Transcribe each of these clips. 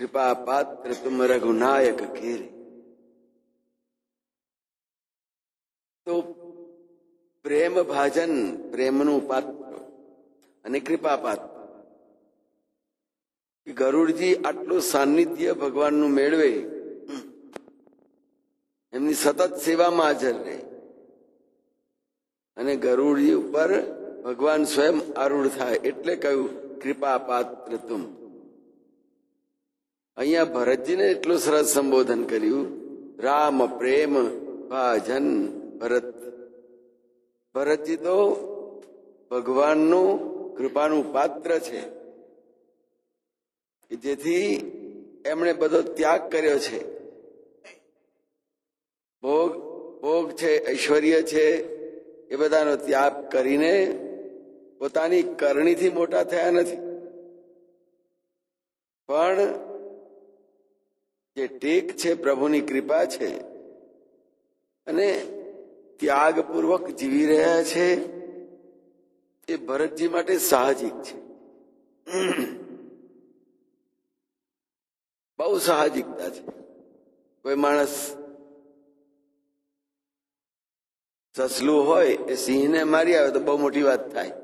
કૃપા પાત્ર તુમ રઘુનાયક ઘેરે. તો પ્રેમ ભાજન, પ્રેમનું પાત્ર અને કૃપા પાત્ર. ગરુડજી આટલું સાનિધ્ય ભગવાનનું મેળવે, એમની સતત સેવામાં હાજર રહે અને ગરુડજી ઉપર ભગવાન સ્વયં આરૂઢ થાય એટલે કહ્યું કૃપા પાત્ર તુમ. અહીંયા ભરતજીને એટલું સરસ સંબોધન કર્યું, રામ પ્રેમ ભાજન ભરત. ભરતજી તો ભગવાનનું કૃપાનું પાત્ર છે કે જેથી એમણે બધો ત્યાગ કર્યો છે. ભોગ છે, ઐશ્વર્ય છે, એ બધાનો ત્યાગ કરીને પોતાની કરણીથી મોટા થયા નથી, પણ જે ટેક છે પ્રભુની કૃપા છે અને ત્યાગપૂર્વક જીવી રહ્યા છે. એ ભરતજી માટે સાહજિક છે, બહુ સાહજિકતા છે. કોઈ માણસ સસલું હોય એ સિંહને મારી આવે તો બહુ મોટી વાત થાય,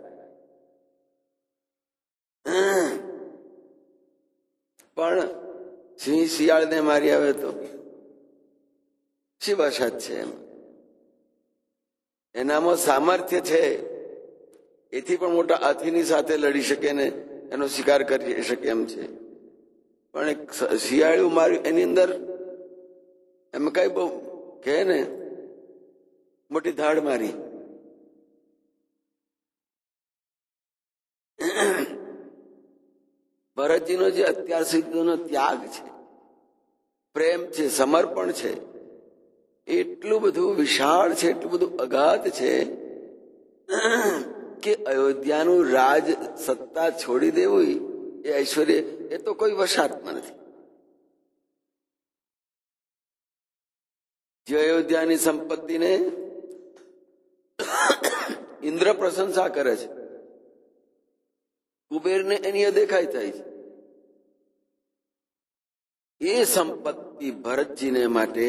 પણ સિંહ શિયાળને મારી આવે તો શી વરસાદ છે? એનામાં સામર્થ્ય છે, એથી પણ મોટા હાથીની સાથે લડી શકે ને એનો શિકાર કરી શકે એમ છે. પણ એક શિયાળું માર્યું એની અંદર એમ કઈ બહુ કહે ને મોટી ધાડ મારી. ભરતજીનો જે અત્યાર સુધીનો ત્યાગ છે, પ્રેમ છે, સમર્પણ છે, એટલું બધું વિશાળ છે, એટલું બધું અગાધ છે કે અયોધ્યાનું રાજ સત્તા છોડી દેવું, એ ઐશ્વર્ય, એ તો કોઈ વશાતમાં નથી. જે અયોધ્યાની સંપત્તિને ઇન્દ્ર પ્રશંસા કરે છે, કુબેરને એની અદેખાઈ થાય છે, એ સંપત્તિ ભરતજીને માટે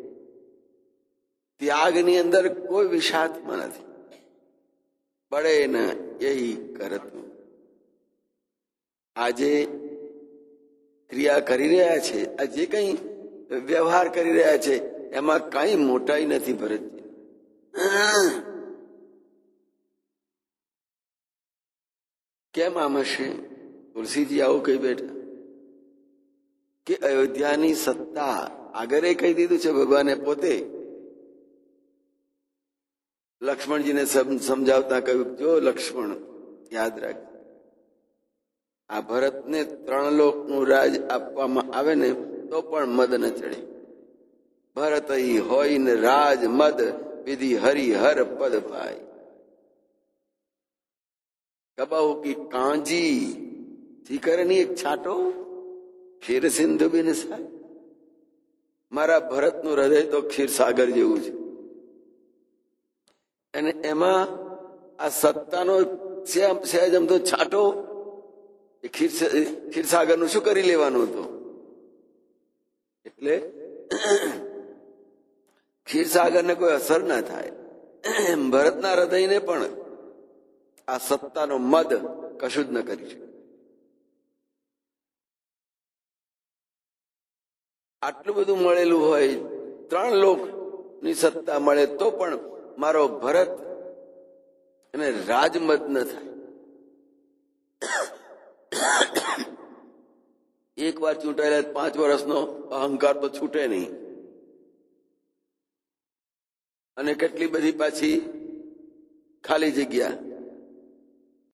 ત્યાગની અંદર કોઈ વિષાદમાં નથી. બળે ન યહી કરતું. આજે ક્રિયા કરી રહ્યા છે, આ જે કઈ વ્યવહાર કરી રહ્યા છે એમાં કઈ મોટાઈ નથી ભરતજી. કેમ આમ હશે? તુલસીજી આવું કહી બેઠા કે અયોધ્યાની સત્તા આગળ કહી દીધું છે ભગવાને પોતે. લક્ષ્મણજીને સમજાવતા કહ્યું, જો લક્ષ્મણ યાદ રાખ, આ ભરતને 3 લોકનું રાજ આપવામાં આવે ને તો પણ મદ ન ચડે. ભરત હોય ને રાજ મદ વિધિ હરિહર પદ ભાઈ. કબાઉ કી કાંજી થીકરની એક છાંટો ક્ષીર સિંધુ બિન સાય. મારા ભરતનું હૃદય તો ક્ષીરસાગર જેવું છે અને એમાં આ સત્તાનો સહેજ અમથો છાંટો ક્ષીરસાગરનું શું કરી લેવાનું હતું? એટલે ક્ષીરસાગરને કોઈ અસર ના થાય, ભરતના હૃદયને પણ આ સત્તાનો મદ કશું જ ન કરી શકે. આટલું બધું મળેલું હોય, 3 લોકની સત્તા મળે તો પણ મારો ભરત એને રાજમદ ન થાય. એક વાર ચૂંટાયેલા 5 વર્ષનો અહંકાર તો છૂટે નહીં અને કેટલી બધી પાછી ખાલી જગ્યા.